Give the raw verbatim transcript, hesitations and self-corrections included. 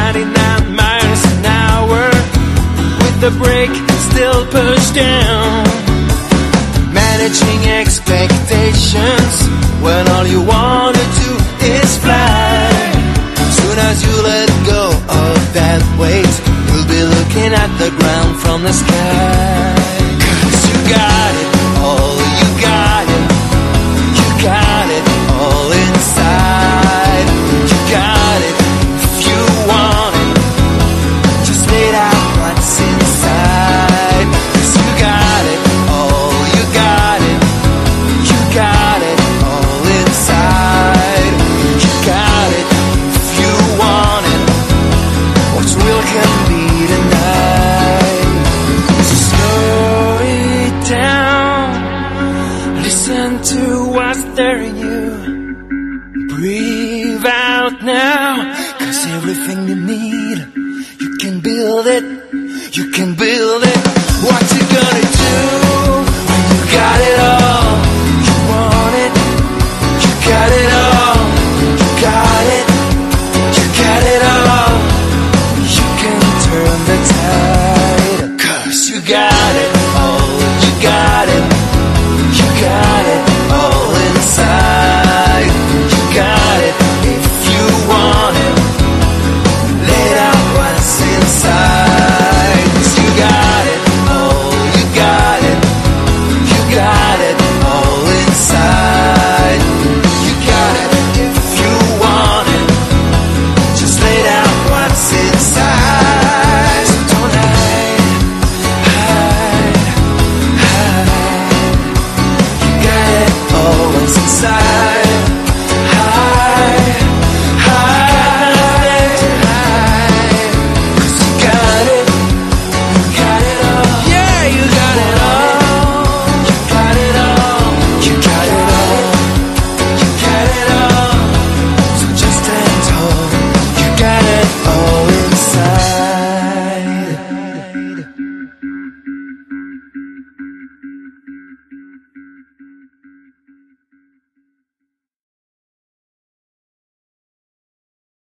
ninety-nine miles an hour, with the brake still pushed down. Managing expectations when all you wanna do is fly. Soon as you let go of that weight, you'll be looking at the ground from the sky. 'Cause you got it, all you got it, you got it all inside. You got it if you want it, just let out what's inside. 'Cause you got it, all you got it, you got it all inside. You got it if you want it, what's real can be denied. So slow it down, listen to what's there in you. Breathe out now, 'cause everything you need, you can build it, you can build it. What you gonna do?